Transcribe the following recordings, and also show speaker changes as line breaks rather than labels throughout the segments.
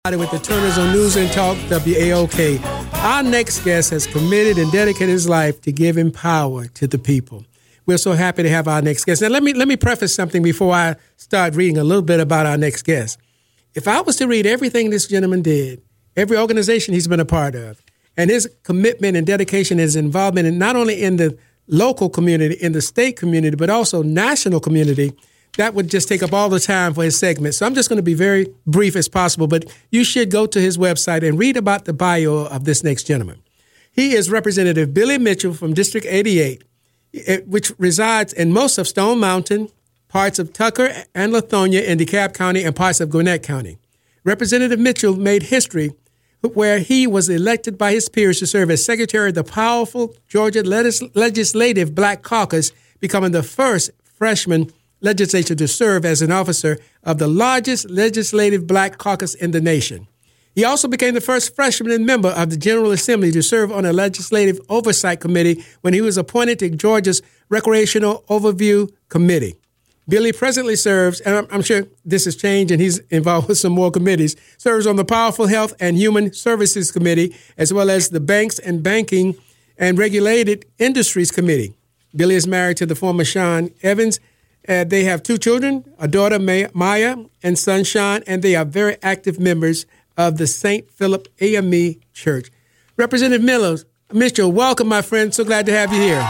With the Turners on News and Talk WAOK. Our next guest has committed and dedicated his life to giving power to the people. We're so happy to have our next guest. Now, let me preface something before I start reading a little bit about our next guest. If I was to read everything this gentleman did, every organization he's been a part of, and his commitment and dedication, his involvement, and not only in the local community, in the state community, but also national community, that would just take up all the time for his segment. So I'm just going to be very brief as possible, but you should go to his website and read about the bio of this next gentleman. He is Representative Billy Mitchell from District 88, which resides in most of Stone Mountain, parts of Tucker and Lithonia in DeKalb County, and parts of Gwinnett County. Representative Mitchell made history where he was elected by his peers to serve as Secretary of the powerful Georgia Legislative Black Caucus, becoming the first freshman legislature to serve as an officer of the largest legislative black caucus in the nation. He also became the first freshman member of the General Assembly to serve on a legislative oversight committee when he was appointed to Georgia's Recreational Overview Committee. Billy presently serves, and I'm sure this has changed and he's involved with some more committees, serves on the Powerful Health and Human Services Committee, as well as the Banks and Banking and Regulated Industries Committee. Billy is married to the former Sean Evans. They have two children, a daughter, Maya, and son, Sean, and they are very active members of the St. Philip AME Church. Representative Mitchell, welcome, my friend. So glad to have you here.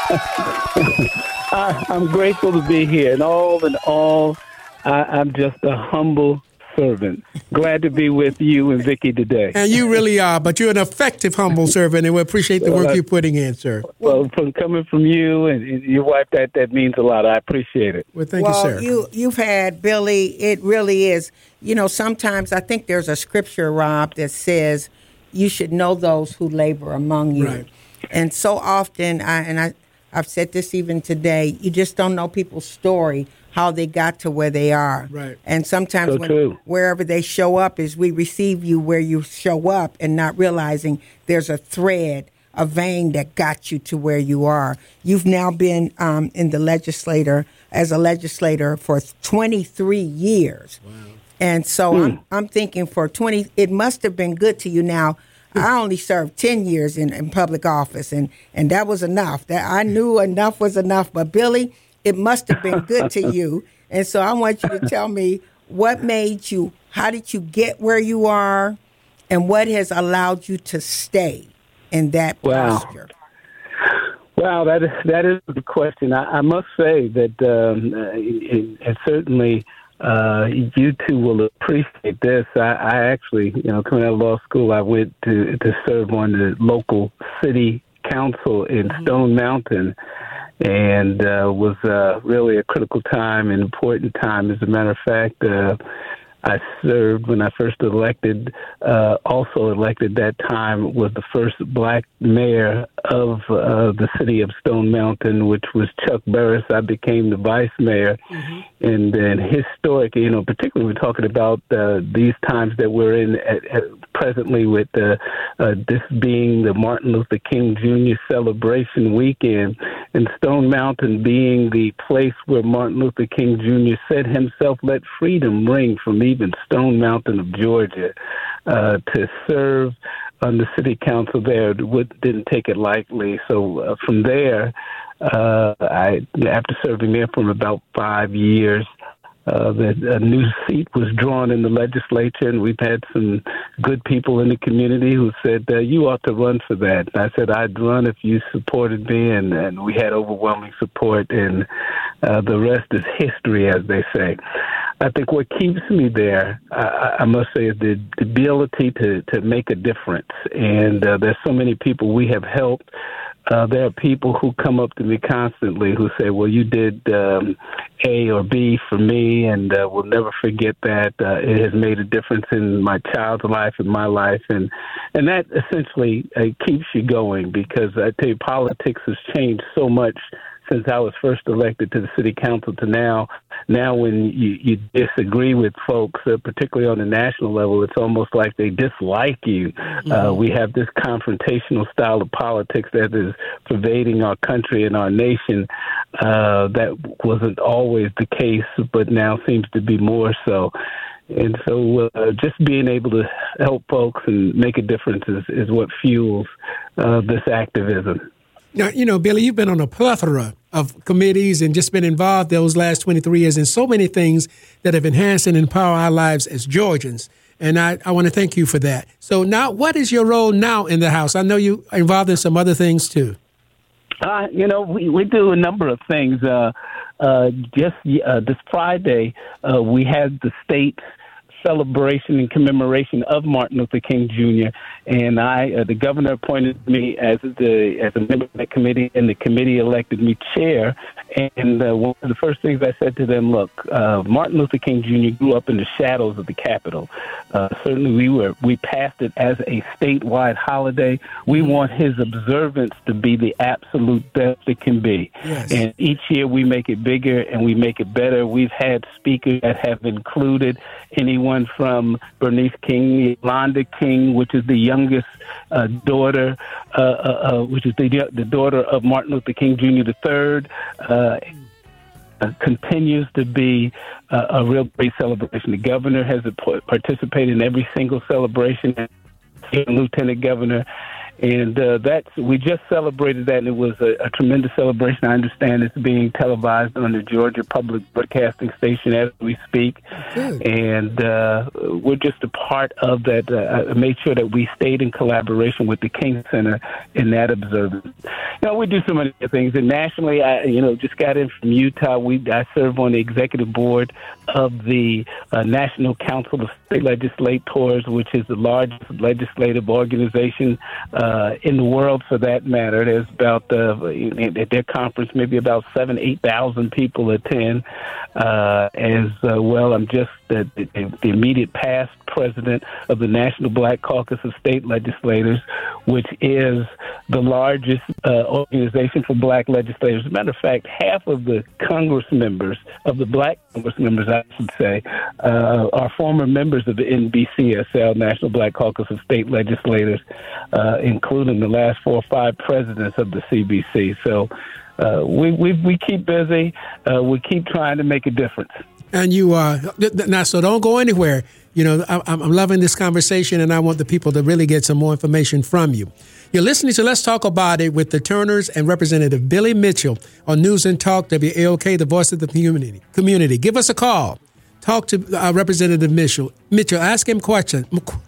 I'm grateful to be here. And all in all, I'm just a humble servant. Glad to be with you and Vicki today.
And you really are, but you're an effective, humble servant, and we appreciate the work you're putting in, sir.
Well, coming from you and your wife, that means a lot. I appreciate it.
Well, thank you, sir.
You've had, Billy, it really is. You know, sometimes I think there's a scripture, Rob, that says you should know those who labor among you.
Right.
And so often, I've said this even today, you just don't know people's story, how they got to where they are.
Right.
And sometimes wherever they show up is we receive you where you show up and not realizing there's a thread, a vein that got you to where you are. You've now been in the legislature for 23 years. Wow. And so I'm thinking for 20, it must have been good to you. Now, I only served 10 years in public office, and that was enough. That I knew enough was enough. But Billy, it must have been good to you. And so I want you to tell me what made you, how did you get where you are, and what has allowed you to stay in that posture?
Wow, that is the question. I must say that, and certainly you two will appreciate this. I actually, coming out of law school, I went to serve on the local city council in Stone Mountain. And was really a critical time, an important time. As a matter of fact, I served when I first elected, also elected that time, was the first black mayor of the city of Stone Mountain, which was Chuck Burris. I became the vice mayor. And then historic, particularly we're talking about these times that we're in presently with this being the Martin Luther King Jr. celebration weekend, and Stone Mountain being the place where Martin Luther King Jr. said himself, "Let freedom ring from even Stone Mountain of Georgia," to serve on the city council there. Didn't take it lightly. So from there, after serving there for about 5 years, a new seat was drawn in the legislature, and we've had some good people in the community who said, you ought to run for that. And I said, I'd run if you supported me, and we had overwhelming support, and the rest is history, as they say. I think what keeps me there, I must say, is the ability to make a difference. And there's so many people we have helped. There are people who come up to me constantly who say, well, you did A or B for me, and we'll never forget that. It has made a difference in my child's life and my life. And that essentially keeps you going, because I tell you, politics has changed so much since I was first elected to the city council to now. Now when you disagree with folks, particularly on the national level, it's almost like they dislike you. We have this confrontational style of politics that is pervading our country and our nation. That wasn't always the case, but now seems to be more so. And so just being able to help folks and make a difference is what fuels this activism.
Now, Billy, you've been on a plethora of committees and just been involved those last 23 years in so many things that have enhanced and empowered our lives as Georgians. And I want to thank you for that. So now, what is your role now in the House? I know you are involved in some other things, too.
We do a number of things. Just this Friday, we had the state's celebration and commemoration of Martin Luther King Jr. And the governor appointed me as a member of that committee, and the committee elected me chair. And one of the first things I said to them, look, Martin Luther King Jr. grew up in the shadows of the Capitol. Certainly, we passed it as a statewide holiday. We want his observance to be the absolute best it can be.
Yes.
And each year we make it bigger and we make it better. We've had speakers that have included anyone from Bernice King, Yolanda King, which is the youngest daughter, which is the daughter of Martin Luther King Jr. III. Continues to be a real great celebration. The governor has participated in every single celebration, Lieutenant Governor. And we just celebrated that, and it was a tremendous celebration. I understand it's being televised on the Georgia Public Broadcasting Station as we speak.
Good.
And we're just a part of that. I made sure that we stayed in collaboration with the King Center in that observance. We do so many things. And nationally, I just got in from Utah. I serve on the executive board of the National Council of State Legislators, which is the largest legislative organization in the world, for that matter. There's about at their conference maybe about 8,000 people attend. As well, I'm just the immediate past president of the National Black Caucus of State Legislators, which is the largest organization for black legislators. As a matter of fact, half of the Congress members, of the black Congress members, I should say, are former members of the NBCSL, National Black Caucus of State Legislators, including the last 4 or 5 presidents of the CBC. So we keep busy. We keep trying to make a difference.
And you are now, so don't go anywhere. I'm loving this conversation, and I want the people to really get some more information from you. You're listening to Let's Talk About It with the Turners and Representative Billy Mitchell on News and Talk WAOK, the voice of the community. Give us a call. Talk to Representative Mitchell. Ask him questions.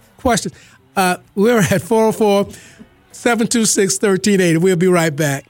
We're at 404-726-1380. We'll be right back.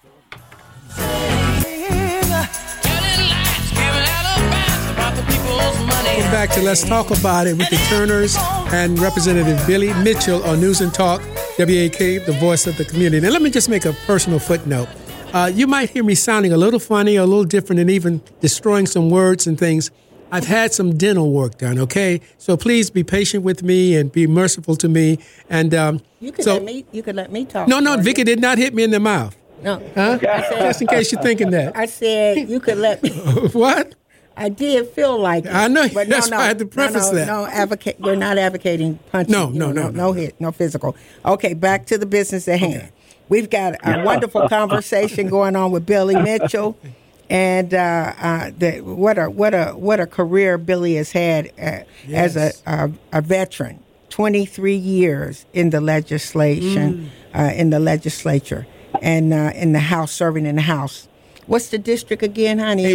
Welcome back to Let's Talk About It with the Turners and Representative Billy Mitchell on News and Talk WAOK, the voice of the community. Now, let me just make a personal footnote. You might hear me sounding a little funny or a little different and even destroying some words and things. I've had some dental work done, okay? So please be patient with me and be merciful to me. And
you could let me talk.
No, Vicky did not hit me in the mouth.
No.
Huh? Just in case you're thinking that.
I said you could let me.
What?
I did feel like it.
I know. But that's why I had to preface that.
You're not advocating punching. No hit, no physical. Okay, back to the business at hand. We've got a wonderful conversation going on with Billy Mitchell, and what a career Billy has had as a veteran. 23 years in the legislation, in the legislature, and in the House, serving in the House. What's the district again, honey?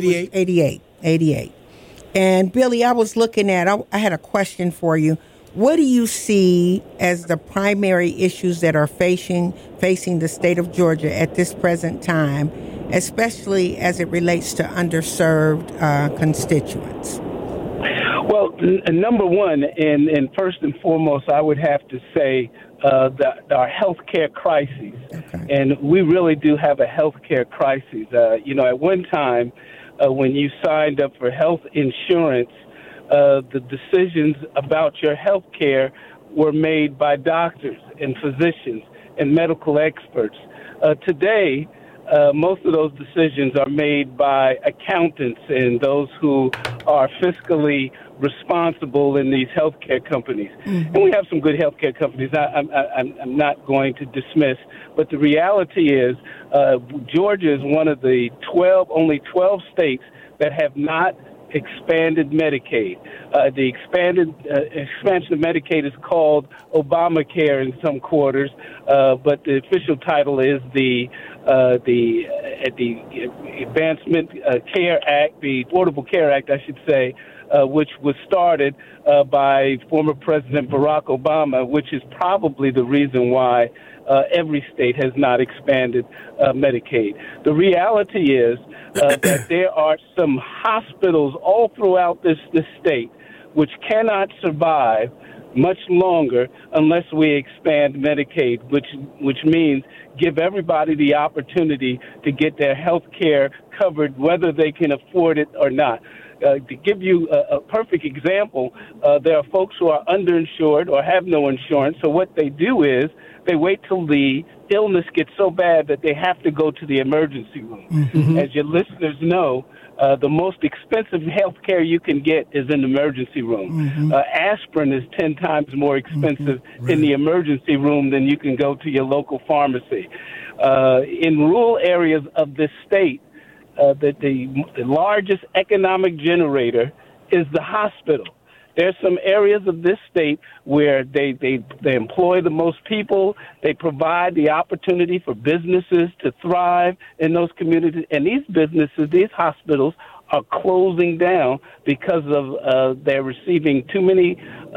88. And Billy, I was looking at, I had a question for you. What do you see as the primary issues that are facing the state of Georgia at this present time, especially as it relates to underserved constituents?
Well, number one, and first and foremost, I would have to say our health care crises. Okay. And we really do have a health care crisis. At one time, when you signed up for health insurance, the decisions about your health care were made by doctors and physicians and medical experts. Today, most of those decisions are made by accountants and those who are fiscally responsible in these healthcare companies. Mm-hmm. And we have some good healthcare companies. I'm not going to dismiss, but the reality is Georgia is one of the only 12 states that have not expanded Medicaid. The expansion of Medicaid is called Obamacare in some quarters, but the official title is the Advancement Care Act, the Affordable Care Act, I should say, which was started by former President Barack Obama, which is probably the reason why every state has not expanded Medicaid. The reality is that there are some hospitals all throughout this state which cannot survive much longer unless we expand Medicaid, which means give everybody the opportunity to get their health care covered, whether they can afford it or not. To give you a perfect example, there are folks who are underinsured or have no insurance, so what they do is they wait till the illness gets so bad that they have to go to the emergency room. Mm-hmm. As your listeners know, the most expensive health care you can get is in the emergency room. Mm-hmm. Aspirin is 10 times more expensive in the emergency room than you can go to your local pharmacy. In rural areas of this state, the largest economic generator is the hospital. There's some areas of this state where they employ the most people. They provide the opportunity for businesses to thrive in those communities. And these businesses, these hospitals, are closing down because of they're receiving too many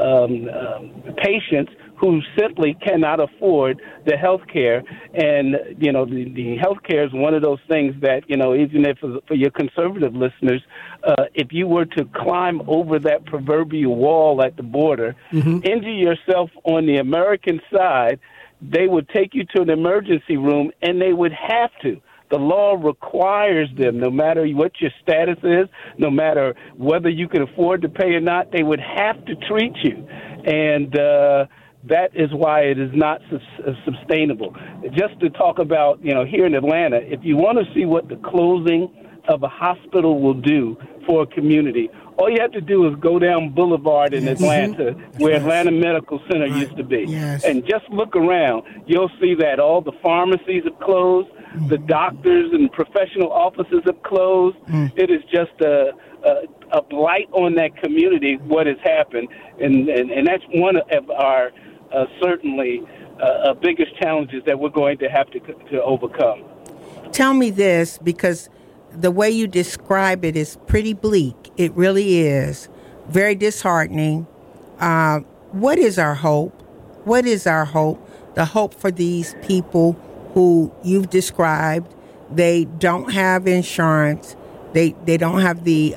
patients who simply cannot afford the health care. And, the health care is one of those things that, even if for your conservative listeners, if you were to climb over that proverbial wall at the border, injure yourself on the American side, they would take you to an emergency room, and they would have to. The law requires them, no matter what your status is, no matter whether you can afford to pay or not, they would have to treat you. And that is why it is not sustainable. Just to talk about, here in Atlanta, if you want to see what the closing of a hospital will do for a community, all you have to do is go down Boulevard in Atlanta, where Atlanta Medical Center used to be, and just look around. You'll see that all the pharmacies have closed, the doctors and professional offices have closed. It is just a blight on that community, what has happened, and that's one of our certainly biggest challenges that we're going to have to overcome.
Tell me this, because the way you describe it is pretty bleak. It really is. Very disheartening. What is our hope? What is our hope? The hope for these people who you've described, they don't have insurance. They don't have the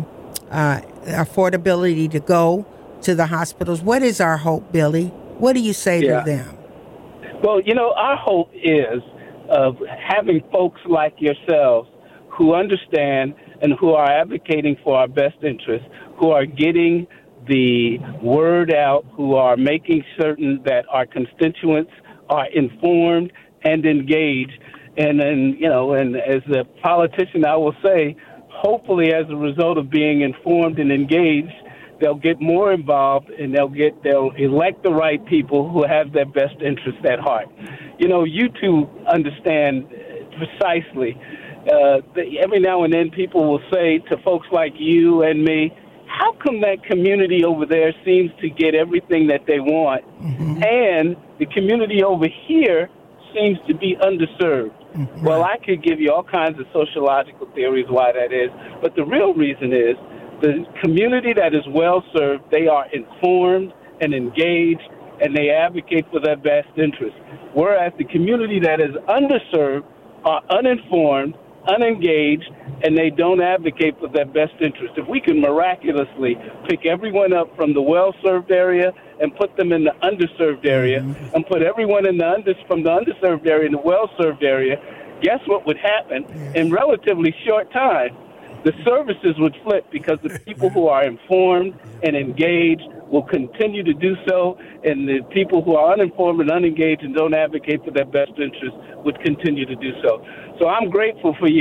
affordability to go to the hospitals. What is our hope, Billy? What do you say to them?
Well, our hope is of having folks like yourselves who understand and who are advocating for our best interests, who are getting the word out, who are making certain that our constituents are informed and engaged. And then, and as a politician, I will say, hopefully as a result of being informed and engaged, they'll get more involved and they'll elect the right people who have their best interests at heart. You two understand precisely. Every now and then people will say to folks like you and me, how come that community over there seems to get everything that they want, and the community over here seems to be underserved? Well, I could give you all kinds of sociological theories why that is, but the real reason is the community that is well served, they are informed and engaged, and they advocate for their best interests. Whereas the community that is underserved are uninformed, unengaged, and they don't advocate for their best interest. If we can miraculously pick everyone up from the well-served area and put them in the underserved area, and put everyone from the underserved area in the well-served area, guess what would happen? In relatively short time, the services would flip, because the people who are informed and engaged will continue to do so, and the people who are uninformed and unengaged and don't advocate for their best interests would continue to do so. So I'm grateful for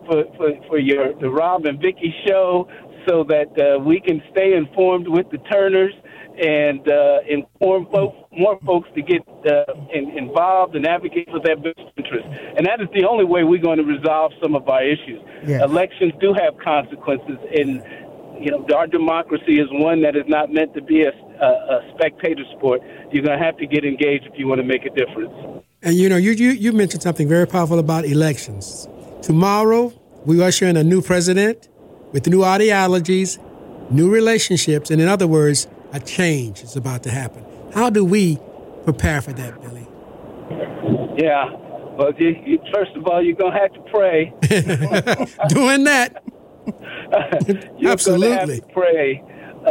the Rob and Vicky show, so that we can stay informed with the Turners and inform more folks to get involved and advocate for their best interests. And that is the only way we're going to resolve some of our issues. Elections do have consequences, and our democracy is one that is not meant to be a spectator sport. You're going to have to get engaged if you want to make a difference.
And, you mentioned something very powerful about elections. Tomorrow, we usher in a new president with new ideologies, new relationships, and in other words, a change is about to happen. How do we prepare for that, Billy?
Yeah. Well, first of all, you're going to have to pray.
Doing that.
You're
Absolutely.
Going to have to pray.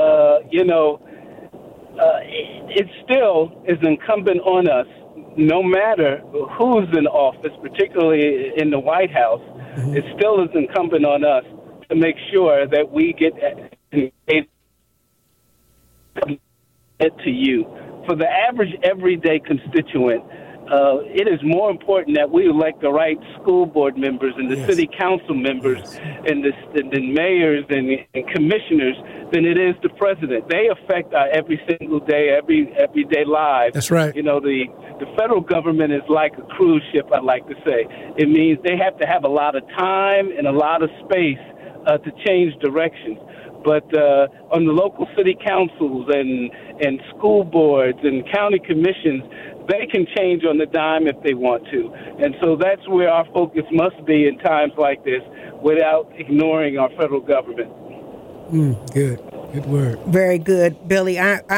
It still is incumbent on us, no matter who's in office, particularly in the White House, it still is incumbent on us to make sure that we get it to you. For the average everyday constituent, it is more important that we elect the right school board members and the city council members and the mayors and commissioners than it is the president. They affect our every single day, everyday lives.
That's right.
The federal government is like a cruise ship, I like to say. It means they have to have a lot of time and a lot of space to change directions. But on the local city councils and school boards and county commissions, they can change on the dime if they want to. And so that's where our focus must be in times like this without ignoring our federal government.
Good word.
Very good, Billy.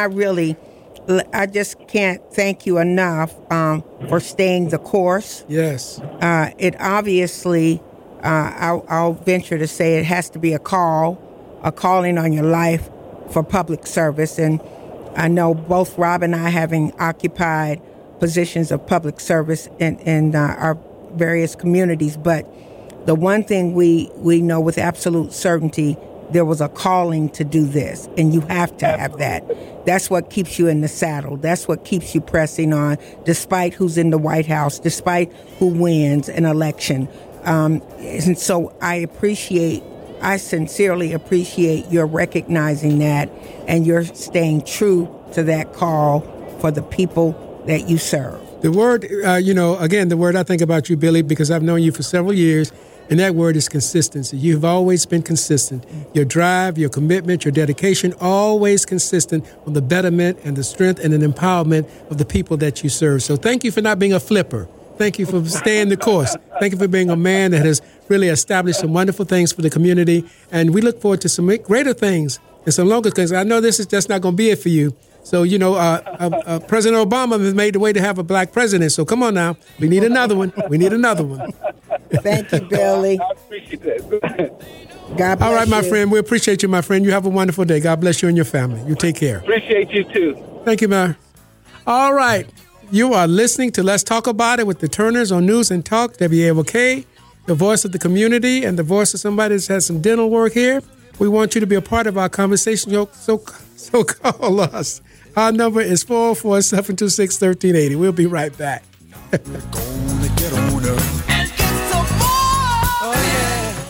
I just can't thank you enough for staying the course.
Yes.
It obviously, I'll venture to say it has to be a calling on your life for public service. And I know both Rob and I, having occupied positions of public service in our various communities, but the one thing we know with absolute certainty, there was a calling to do this, and you have to have that. That's what keeps you in the saddle. That's what keeps you pressing on, despite who's in the White House, despite who wins an election. And so I sincerely appreciate your recognizing that, and you're staying true to that call for the people that you serve.
The word, again, the word I think about you, Billy, because I've known you for several years, and that word is consistency. You've always been consistent. Your drive, your commitment, your dedication, always consistent on the betterment and the strength and the empowerment of the people that you serve. So thank you for not being a flipper. Thank you for staying the course. Thank you for being a man that has really established some wonderful things for the community. And we look forward to some greater things and some longer things. I know this is just not going to be it for you. So, President Obama has made the way to have a black president. So come on now. We need another one.
Thank you, Billy.
I appreciate that.
God bless
All right, my
you.
friend. We appreciate you, my friend. You have a wonderful day. God bless you and your family. You take care.
Appreciate you, too.
Thank you, man. All right. You are listening to Let's Talk About It with the Turners on News and Talk, WAOK, the voice of the community and the voice of somebody that has some dental work here. We want you to be a part of our conversation, so call us. Our number is 447-226-1380. We'll be right back.
We're gonna get on up.